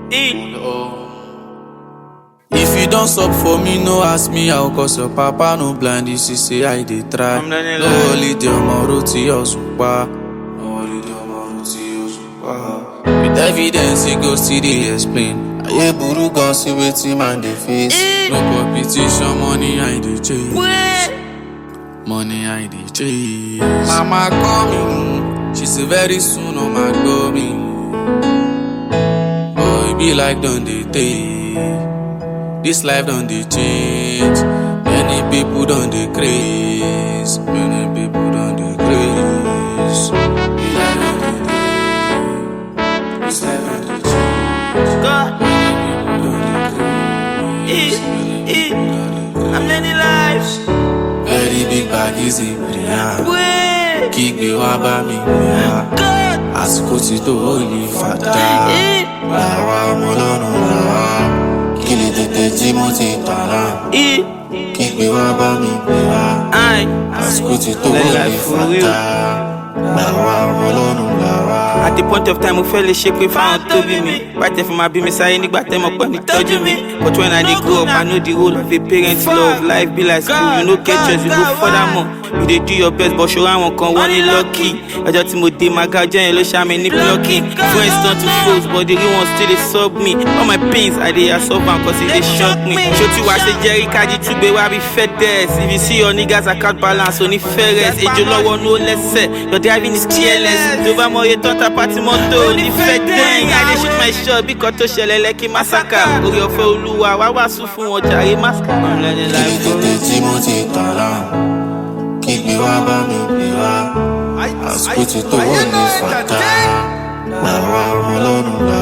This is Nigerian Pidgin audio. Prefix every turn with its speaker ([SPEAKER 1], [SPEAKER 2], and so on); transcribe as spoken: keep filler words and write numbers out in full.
[SPEAKER 1] If you don't stop for me, no ask me how, cause your papa no blind, this is say I dey try. No only the Amoroti Osupa. No only the Amoroti Osupa. With evidence, he go see the explain. Aye buru gon see wetin man dey face. No competition, money I dey chase. Money I dey chase. Mama coming, she say very soon on my coming. Oh, it be like done dey take. This life done dey change. Many people done dey craze. Many people done dey craze. This life done dey change. This life done dey change.
[SPEAKER 2] God, eh, eh, how many lives?
[SPEAKER 1] Very big bag is in prayer.
[SPEAKER 2] Wait,
[SPEAKER 1] Kick me waba me prayer.
[SPEAKER 2] God,
[SPEAKER 1] Àsìkò ti tó holy fata.
[SPEAKER 2] eh,
[SPEAKER 1] Làwa ọmọ lọ́nà làwa. Kí lè tètè tí mo ti tàrà.
[SPEAKER 2] eh,
[SPEAKER 1] Kick me waba me prayer.
[SPEAKER 2] aye.
[SPEAKER 1] Àsìkò ti tó
[SPEAKER 2] Like
[SPEAKER 1] holy
[SPEAKER 2] life for real.
[SPEAKER 1] fata. Làwa ọmọ lọ́nà làwa.
[SPEAKER 2] At the point of time, I fell shape with found to be me. Right there for my be me saying, nigga, them up when they touch me. But when I did grow up, I know the role of a parent's love. Life be like school, you know, get choice, you go furthermore. You they do your best, but show I won't come one lucky. I just mo day my guy, Jen, show me nip lucky. Friends turn to foes, but the real ones still they sub me. All my pains, I they absorb them cause they shock me. Show you watch the Jerry Kaji to be where we fed this. If you see your niggas, I can't balance, only fairest. Age you low, no less set. Your driving is careless. Over more, you thought party moto ni fed den. I dey shoot my shot because to ṣẹlẹ̀ Lekki massacre. Orí ọ̀fẹ́ Olúwa wá wàásù fún wọn jàre mascara. I'm learning life
[SPEAKER 1] Kí lè tètè tí mo ti tàrà. Kí gbé wá bá mi gbé wá. Àsìkò ti tó holy fata. Làwa ọmọ lọ́nà làwa.